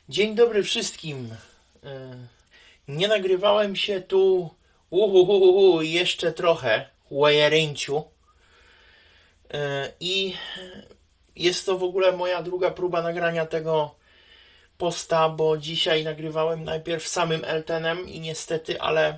Dzień dobry wszystkim. Nie nagrywałem się tu jeszcze trochę, łajerynciu. I jest to w ogóle moja druga próba nagrania tego posta, bo dzisiaj nagrywałem najpierw samym Eltenem i niestety, ale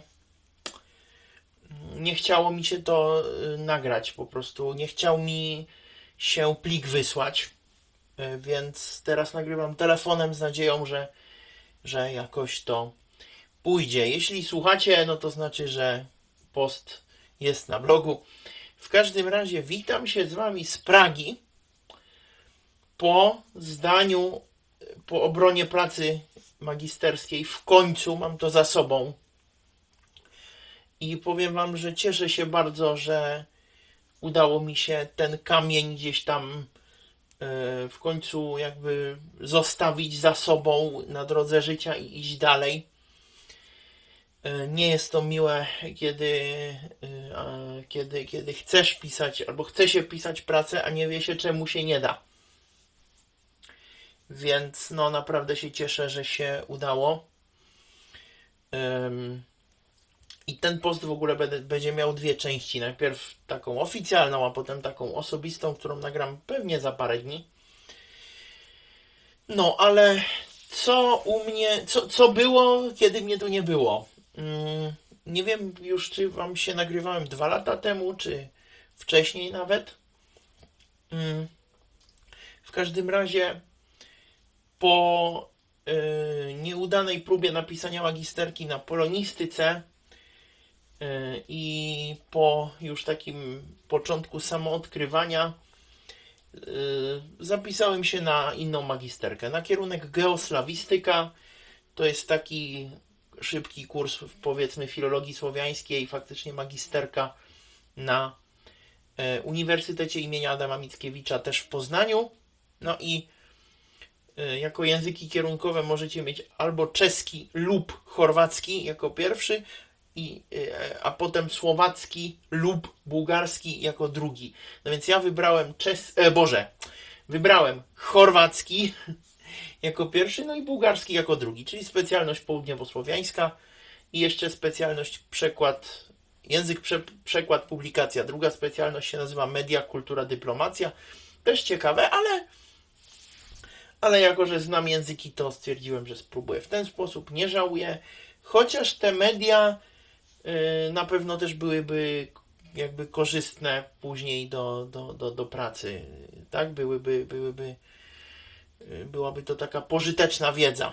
nie chciało mi się to nagrać po prostu. Nie chciał mi się plik wysłać, więc teraz nagrywam telefonem z nadzieją, że jakoś to pójdzie. Jeśli słuchacie, no to znaczy, że post jest na blogu. W każdym razie witam się z Wami z Pragi po zdaniu, po obronie pracy magisterskiej. W końcu mam to za sobą. I powiem Wam, że cieszę się bardzo, że udało mi się ten kamień gdzieś tam w końcu jakby zostawić za sobą na drodze życia i iść dalej. Nie jest to miłe, kiedy chcesz pisać, albo chce się pisać pracę, a nie wie się, czemu się nie da. Więc no naprawdę się cieszę, że się udało. I ten post w ogóle będzie miał dwie części. Najpierw taką oficjalną, a potem taką osobistą, którą nagram pewnie za parę dni. No, ale co u mnie, co było, kiedy mnie tu nie było? Nie wiem już, czy Wam się nagrywałem 2 lata temu, czy wcześniej nawet. W każdym razie po nieudanej próbie napisania magisterki na polonistyce i po już takim początku samoodkrywania zapisałem się na inną magisterkę, na kierunek geoslawistyka. To jest taki szybki kurs, powiedzmy, filologii słowiańskiej, faktycznie magisterka na Uniwersytecie imienia Adama Mickiewicza, też w Poznaniu. No i jako języki kierunkowe możecie mieć albo czeski lub chorwacki jako pierwszy, a potem słowacki lub bułgarski jako drugi. No więc ja wybrałem wybrałem chorwacki jako pierwszy, no i bułgarski jako drugi, czyli specjalność południowosłowiańska i jeszcze specjalność przekład, przekład, publikacja. Druga specjalność się nazywa media, kultura, dyplomacja. Też ciekawe, ale jako, że znam języki, to stwierdziłem, że spróbuję w ten sposób. Nie żałuję, chociaż te media na pewno też byłyby jakby korzystne później do pracy, tak? Byłaby to taka pożyteczna wiedza.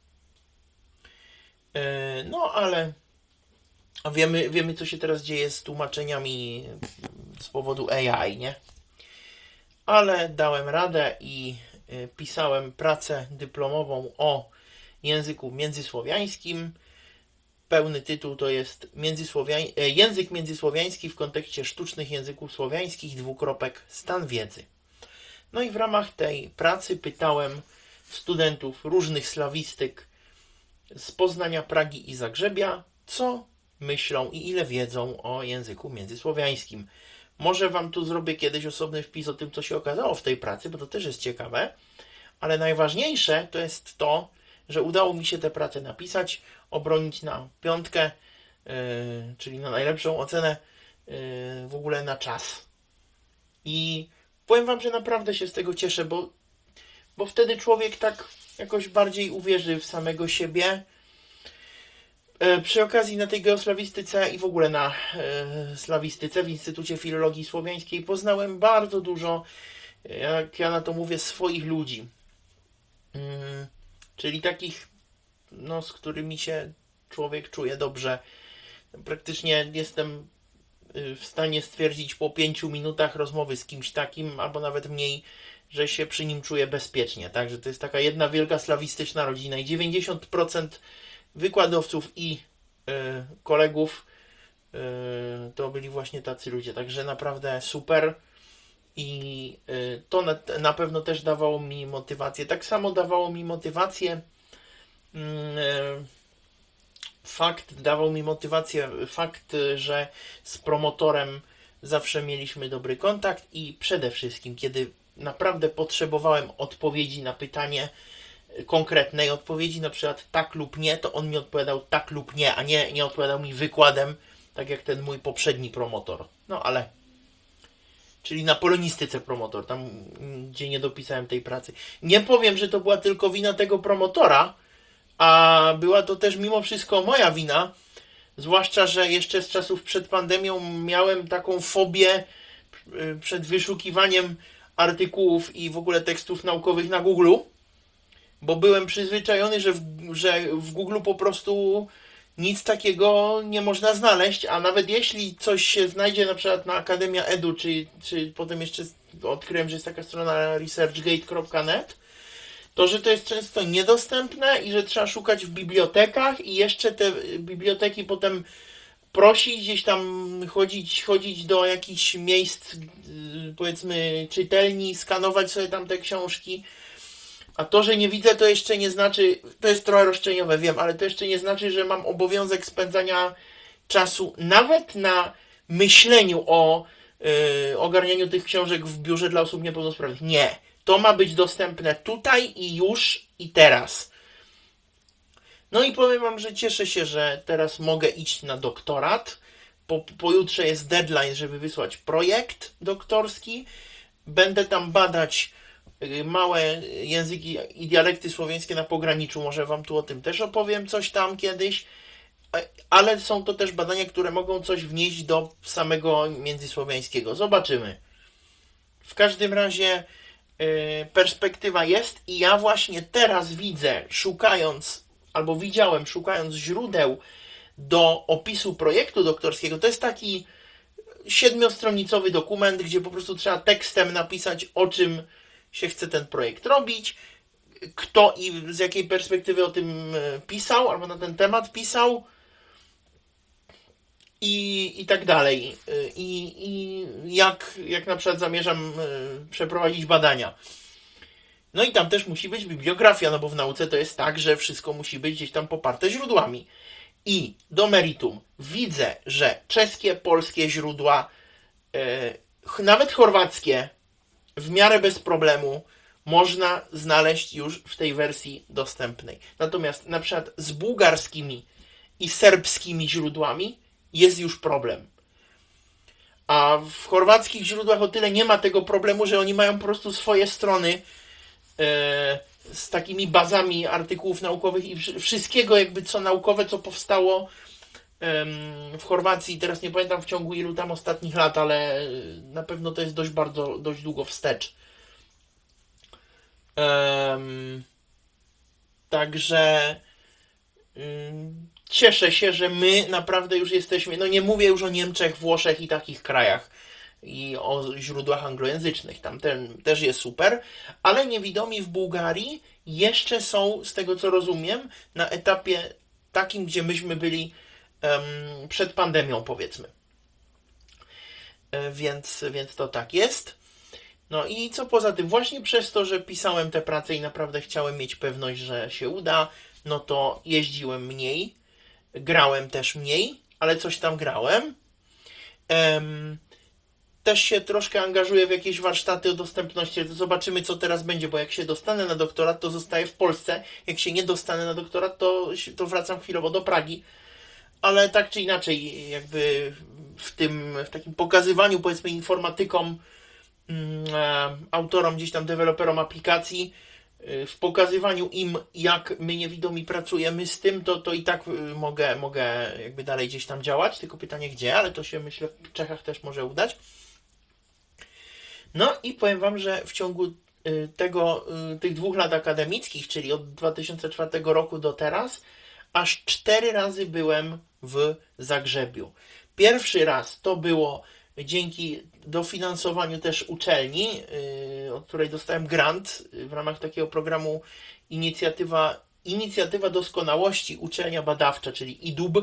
No ale wiemy, co się teraz dzieje z tłumaczeniami z powodu AI, nie? Ale dałem radę i pisałem pracę dyplomową o języku międzysłowiańskim. Pełny tytuł to jest Język międzysłowiański w kontekście sztucznych języków słowiańskich, stan wiedzy. No i w ramach tej pracy pytałem studentów różnych slawistyk z Poznania, Pragi i Zagrzebia, co myślą i ile wiedzą o języku międzysłowiańskim. Może Wam tu zrobię kiedyś osobny wpis o tym, co się okazało w tej pracy, bo to też jest ciekawe, ale najważniejsze to jest to, że udało mi się tę pracę napisać, obronić na 5, czyli na najlepszą ocenę w ogóle na czas. I powiem Wam, że naprawdę się z tego cieszę, bo wtedy człowiek tak jakoś bardziej uwierzy w samego siebie. Przy okazji na tej geoslawistyce i w ogóle na slawistyce w Instytucie Filologii Słowiańskiej poznałem bardzo dużo, jak ja na to mówię, swoich ludzi. Czyli takich, no, z którymi się człowiek czuje dobrze. Praktycznie jestem w stanie stwierdzić po 5 minutach rozmowy z kimś takim, albo nawet mniej, że się przy nim czuję bezpiecznie. Także to jest taka jedna wielka slawistyczna rodzina i 90% wykładowców i kolegów to byli właśnie tacy ludzie. Także naprawdę super. I to na pewno też dawało mi motywację. Tak samo dawało mi motywację fakt, że z promotorem zawsze mieliśmy dobry kontakt i przede wszystkim, kiedy naprawdę potrzebowałem odpowiedzi na pytanie, konkretnej odpowiedzi, na przykład tak lub nie, to on mi odpowiadał tak lub nie, a nie odpowiadał mi wykładem, tak jak ten mój poprzedni promotor. No ale... Czyli na polonistyce promotor, tam gdzie nie dopisałem tej pracy. Nie powiem, że to była tylko wina tego promotora, a była to też mimo wszystko moja wina, zwłaszcza, że jeszcze z czasów przed pandemią miałem taką fobię przed wyszukiwaniem artykułów i w ogóle tekstów naukowych na Google, bo byłem przyzwyczajony, że w Google po prostu nic takiego nie można znaleźć, a nawet jeśli coś się znajdzie na przykład na Akademia Edu, czy potem jeszcze odkryłem, że jest taka strona researchgate.net, to że to jest często niedostępne i że trzeba szukać w bibliotekach i jeszcze te biblioteki potem prosić, gdzieś tam chodzić do jakichś miejsc, powiedzmy czytelni, skanować sobie tam te książki. A to, że nie widzę, to jeszcze nie znaczy, to jest trochę roszczeniowe, wiem, ale to jeszcze nie znaczy, że mam obowiązek spędzania czasu nawet na myśleniu o ogarnianiu tych książek w biurze dla osób niepełnosprawnych. Nie. To ma być dostępne tutaj i już i teraz. No i powiem wam, że cieszę się, że teraz mogę iść na doktorat. Pojutrze jest deadline, żeby wysłać projekt doktorski. Będę tam badać małe języki i dialekty słowiańskie na pograniczu. Może wam tu o tym też opowiem coś tam kiedyś. Ale są to też badania, które mogą coś wnieść do samego międzysłowiańskiego. Zobaczymy. W każdym razie perspektywa jest i ja właśnie teraz widzę, szukając źródeł do opisu projektu doktorskiego. To jest taki 7-stronicowy dokument, gdzie po prostu trzeba tekstem napisać, o czym się chce ten projekt robić, kto i z jakiej perspektywy o tym pisał, albo na ten temat pisał i tak dalej. I jak na przykład zamierzam przeprowadzić badania. No i tam też musi być bibliografia, no bo w nauce to jest tak, że wszystko musi być gdzieś tam poparte źródłami. I do meritum widzę, że czeskie, polskie źródła, nawet chorwackie, w miarę bez problemu można znaleźć już w tej wersji dostępnej. Natomiast na przykład z bułgarskimi i serbskimi źródłami jest już problem. A w chorwackich źródłach o tyle nie ma tego problemu, że oni mają po prostu swoje strony z takimi bazami artykułów naukowych i wszystkiego jakby co naukowe, co powstało w Chorwacji. Teraz nie pamiętam w ciągu ilu tam ostatnich lat, ale na pewno to jest dość długo wstecz. Także cieszę się, że my naprawdę już jesteśmy, no nie mówię już o Niemczech, Włoszech i takich krajach i o źródłach anglojęzycznych, tam też jest super, ale niewidomi w Bułgarii jeszcze są, z tego co rozumiem, na etapie takim, gdzie myśmy byli przed pandemią, powiedzmy. Więc to tak jest. No i co poza tym, właśnie przez to, że pisałem tę pracę i naprawdę chciałem mieć pewność, że się uda, no to jeździłem mniej, grałem też mniej, ale coś tam grałem. Też się troszkę angażuję w jakieś warsztaty o dostępności. Zobaczymy, co teraz będzie, bo jak się dostanę na doktorat, to zostaję w Polsce. Jak się nie dostanę na doktorat, to wracam chwilowo do Pragi. Ale tak czy inaczej, jakby w takim pokazywaniu, powiedzmy, informatykom, autorom, gdzieś tam deweloperom aplikacji, w pokazywaniu im, jak my niewidomi pracujemy z tym, to i tak mogę jakby dalej gdzieś tam działać, tylko pytanie gdzie, ale to się myślę w Czechach też może udać. No i powiem wam, że w ciągu tych 2 lat akademickich, czyli od 2004 roku do teraz, aż 4 razy byłem w Zagrzebiu. Pierwszy raz to było dzięki dofinansowaniu też uczelni, od której dostałem grant w ramach takiego programu Inicjatywa Doskonałości Uczelnia Badawcza, czyli IDUB.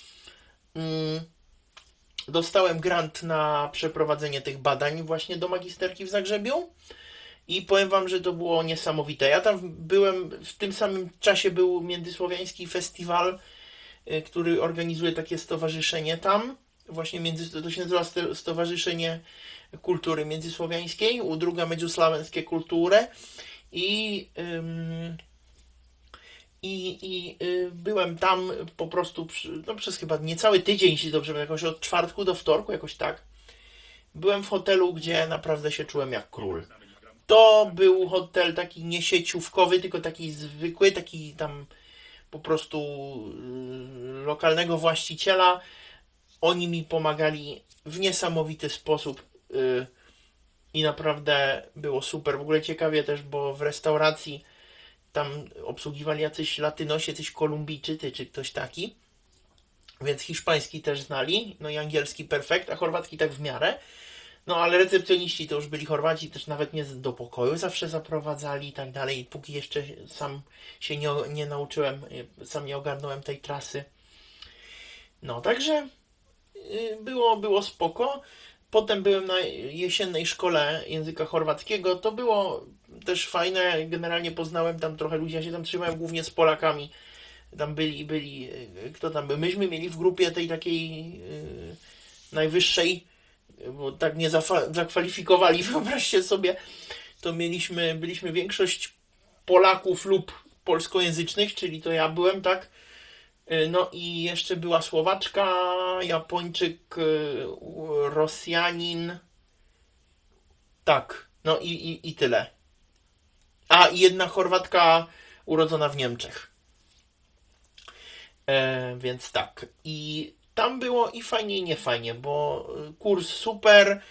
Dostałem grant na przeprowadzenie tych badań właśnie do magisterki w Zagrzebiu i powiem wam, że to było niesamowite. Ja tam byłem, w tym samym czasie był Międzysłowiański Festiwal, który organizuje takie stowarzyszenie tam. Właśnie to się nazywa Stowarzyszenie Kultury Międzysłowiańskiej, Udruga Međuslavenske Kulture i byłem tam po prostu przez chyba niecały tydzień, jeśli dobrze wiem, jakoś od czwartku do wtorku, jakoś tak. Byłem w hotelu, gdzie naprawdę się czułem jak król. To był hotel taki nie sieciówkowy, tylko taki zwykły, taki tam po prostu lokalnego właściciela. Oni mi pomagali w niesamowity sposób i naprawdę było super. W ogóle ciekawie też, bo w restauracji tam obsługiwali jacyś Latynosi, jacyś Kolumbijczycy czy ktoś taki, więc hiszpański też znali, no i angielski perfekt, a chorwacki tak w miarę. No ale recepcjoniści to już byli Chorwaci, też nawet nie do pokoju zawsze zaprowadzali i tak dalej, póki jeszcze sam się nie nauczyłem, sam nie ogarnąłem tej trasy. No, także było spoko. Potem byłem na jesiennej szkole języka chorwackiego. To było też fajne. Generalnie poznałem tam trochę ludzi. Ja się tam trzymałem głównie z Polakami. Tam byli, kto tam był? Myśmy mieli w grupie tej takiej najwyższej, bo tak nie zakwalifikowali, wyobraźcie sobie, to byliśmy większość Polaków lub polskojęzycznych, czyli to ja byłem, tak? No i jeszcze była Słowaczka, Japończyk, Rosjanin. Tak, no i tyle. A, i jedna Chorwatka urodzona w Niemczech. Więc tak. I tam było i fajnie, i nie fajnie, bo kurs super,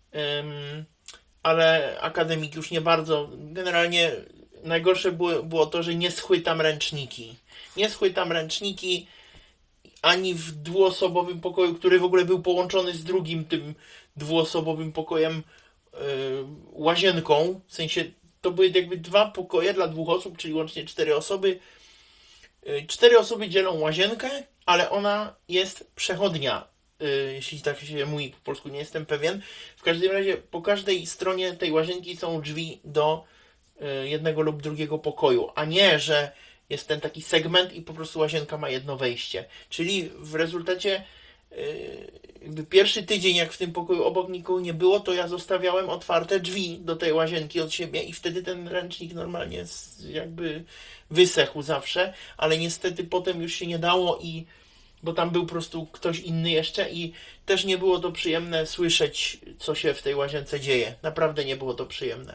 ale akademik już nie bardzo. Generalnie najgorsze było to, że nie schłytam ręczniki. Nie schłytam ręczniki ani w dwuosobowym pokoju, który w ogóle był połączony z drugim tym dwuosobowym pokojem, łazienką. W sensie to były jakby dwa pokoje dla dwóch osób, czyli łącznie 4 osoby. 4 osoby dzielą łazienkę, ale ona jest przechodnia. Jeśli tak się mówi po polsku, nie jestem pewien. W każdym razie po każdej stronie tej łazienki są drzwi do jednego lub drugiego pokoju, a nie, że jest ten taki segment i po prostu łazienka ma jedno wejście. Czyli w rezultacie jakby pierwszy tydzień, jak w tym pokoju obok nikogo nie było, to ja zostawiałem otwarte drzwi do tej łazienki od siebie i wtedy ten ręcznik normalnie jakby wysechł zawsze, ale niestety potem już się nie dało bo tam był po prostu ktoś inny jeszcze i też nie było to przyjemne słyszeć, co się w tej łazience dzieje. Naprawdę nie było to przyjemne.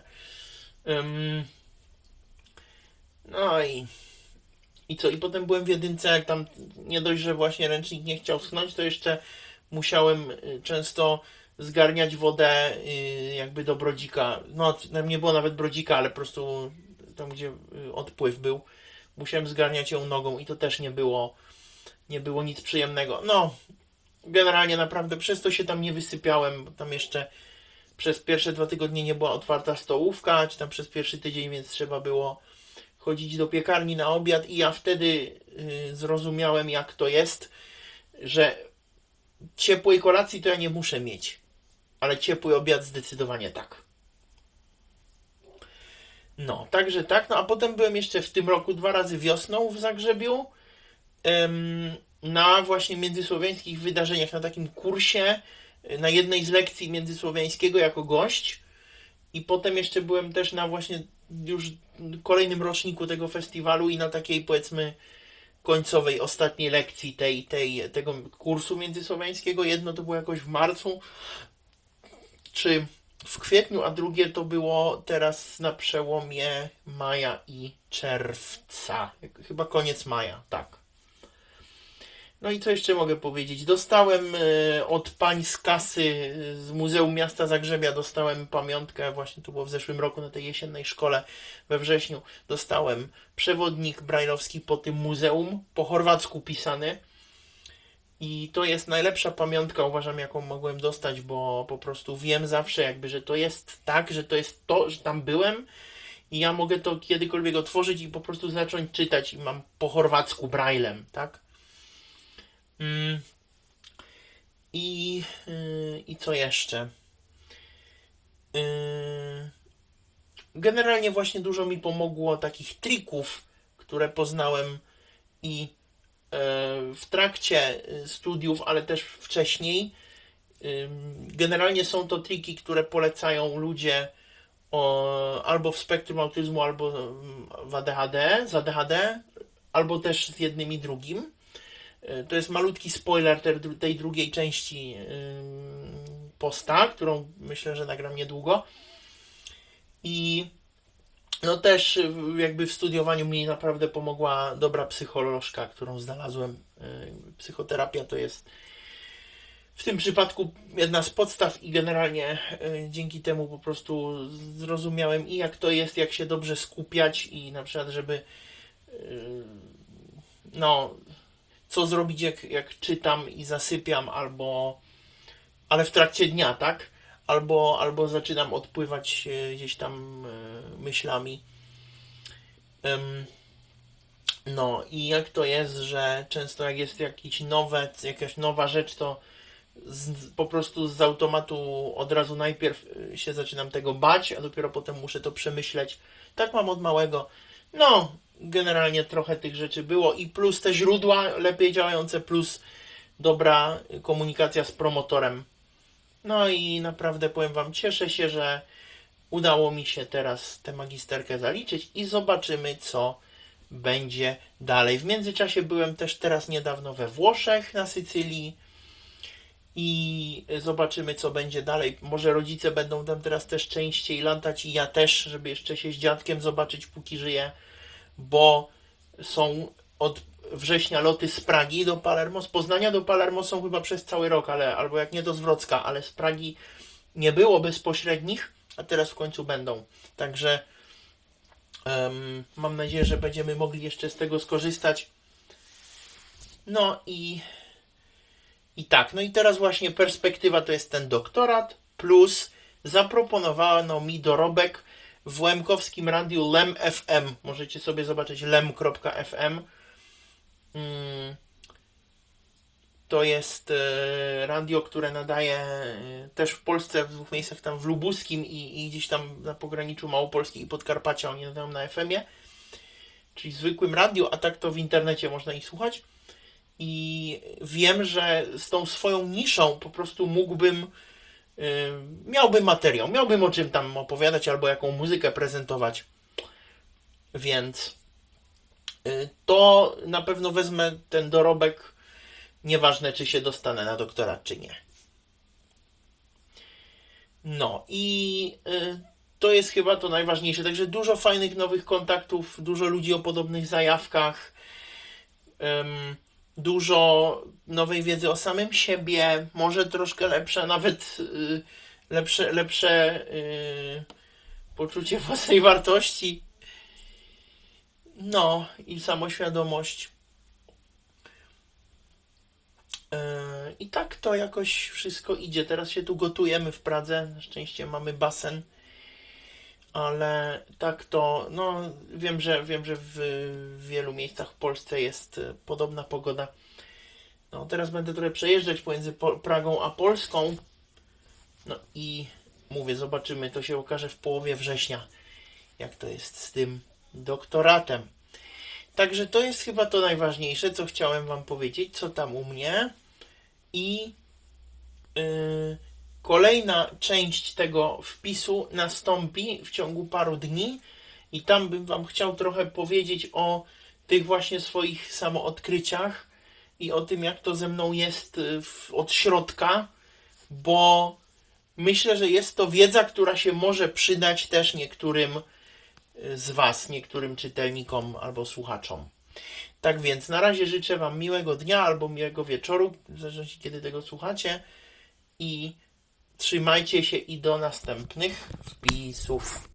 No i co? I potem byłem w jedynce, jak tam nie dość, że właśnie ręcznik nie chciał schnąć, to jeszcze musiałem często zgarniać wodę jakby do brodzika. No, tam nie było nawet brodzika, ale po prostu tam, gdzie odpływ był, musiałem zgarniać ją nogą i to też nie było nic przyjemnego. No, generalnie naprawdę przez to się tam nie wysypiałem, bo tam jeszcze przez pierwsze 2 tygodnie nie była otwarta stołówka, czy tam przez pierwszy tydzień, więc trzeba było chodzić do piekarni na obiad i ja wtedy zrozumiałem, jak to jest, że ciepłej kolacji to ja nie muszę mieć, ale ciepły obiad zdecydowanie tak. No, także tak, no a potem byłem jeszcze w tym roku 2 razy wiosną w Zagrzebiu, na właśnie międzysłowiańskich wydarzeniach, na takim kursie, na jednej z lekcji międzysłowiańskiego jako gość i potem jeszcze byłem też na właśnie już kolejnym roczniku tego festiwalu i na takiej, powiedzmy, końcowej, ostatniej lekcji tego kursu międzysłowiańskiego. Jedno to było jakoś w marcu czy w kwietniu, a drugie to było teraz na przełomie maja i czerwca. Chyba koniec maja, tak. No i co jeszcze mogę powiedzieć? Dostałem od pań z kasy z Muzeum Miasta Zagrzebia, dostałem pamiątkę, właśnie to było w zeszłym roku na tej jesiennej szkole we wrześniu, dostałem przewodnik brajlowski po tym muzeum, po chorwacku pisany i to jest najlepsza pamiątka, uważam, jaką mogłem dostać, bo po prostu wiem zawsze jakby, że to jest tak, że to jest to, że tam byłem i ja mogę to kiedykolwiek otworzyć i po prostu zacząć czytać i mam po chorwacku brajlem, tak? I co jeszcze? Generalnie właśnie dużo mi pomogło takich trików, które poznałem i w trakcie studiów, ale też wcześniej. Generalnie są to triki, które polecają ludzie albo w spektrum autyzmu, albo w ADHD, z ADHD, albo też z jednym i drugim. To jest malutki spoiler tej drugiej części posta, którą myślę, że nagram niedługo. I no też jakby w studiowaniu mi naprawdę pomogła dobra psycholożka, którą znalazłem. Psychoterapia to jest w tym przypadku jedna z podstaw i generalnie dzięki temu po prostu zrozumiałem i jak to jest, jak się dobrze skupiać i na przykład, żeby no, co zrobić jak czytam i zasypiam, ale w trakcie dnia, tak? Albo zaczynam odpływać gdzieś tam myślami. No i jak to jest, że często jak jest jakaś nowa rzecz, to po prostu z automatu od razu najpierw się zaczynam tego bać, a dopiero potem muszę to przemyśleć. Tak mam od małego. No, generalnie trochę tych rzeczy było i plus te źródła lepiej działające, plus dobra komunikacja z promotorem. No i naprawdę powiem Wam, cieszę się, że udało mi się teraz tę magisterkę zaliczyć i zobaczymy, co będzie dalej. W międzyczasie byłem też teraz niedawno we Włoszech, na Sycylii i zobaczymy, co będzie dalej. Może rodzice będą tam teraz też częściej latać i ja też, żeby jeszcze się z dziadkiem zobaczyć, póki żyję, bo są od września loty z Pragi do Palermo. Z Poznania do Palermo są chyba przez cały rok, albo jak nie do Wrocka, ale z Pragi nie było bezpośrednich, a teraz w końcu będą. Także mam nadzieję, że będziemy mogli jeszcze z tego skorzystać. No i tak, no i teraz właśnie perspektywa to jest ten doktorat, plus zaproponowano mi dorobek w łemkowskim radiu LEM FM. Możecie sobie zobaczyć lem.fm. To jest radio, które nadaje też w Polsce, w dwóch miejscach, tam w Lubuskim i gdzieś tam na pograniczu Małopolski i Podkarpacia. Oni nadają na FM-ie, czyli zwykłym radiu, a tak to w internecie można ich słuchać. I wiem, że z tą swoją niszą po prostu miałbym materiał, miałbym o czym tam opowiadać albo jaką muzykę prezentować. Więc to na pewno wezmę ten dorobek, nieważne czy się dostanę na doktorat, czy nie. No i to jest chyba to najważniejsze. Także dużo fajnych nowych kontaktów, dużo ludzi o podobnych zajawkach, dużo nowej wiedzy o samym siebie, może troszkę lepsze, nawet lepsze poczucie własnej wartości. No i samoświadomość. I tak to jakoś wszystko idzie. Teraz się tu gotujemy w Pradze. Na szczęście mamy basen. Ale tak to, no wiem, że w wielu miejscach w Polsce jest podobna pogoda. No teraz będę trochę przejeżdżać pomiędzy Pragą a Polską. No i mówię, zobaczymy, to się okaże w połowie września, jak to jest z tym doktoratem. Także to jest chyba to najważniejsze, co chciałem Wam powiedzieć, co tam u mnie. I kolejna część tego wpisu nastąpi w ciągu paru dni i tam bym Wam chciał trochę powiedzieć o tych właśnie swoich samoodkryciach i o tym, jak to ze mną jest od środka, bo myślę, że jest to wiedza, która się może przydać też niektórym z Was, niektórym czytelnikom albo słuchaczom. Tak więc na razie życzę Wam miłego dnia albo miłego wieczoru, w zależności kiedy tego słuchacie, i trzymajcie się i do następnych wpisów.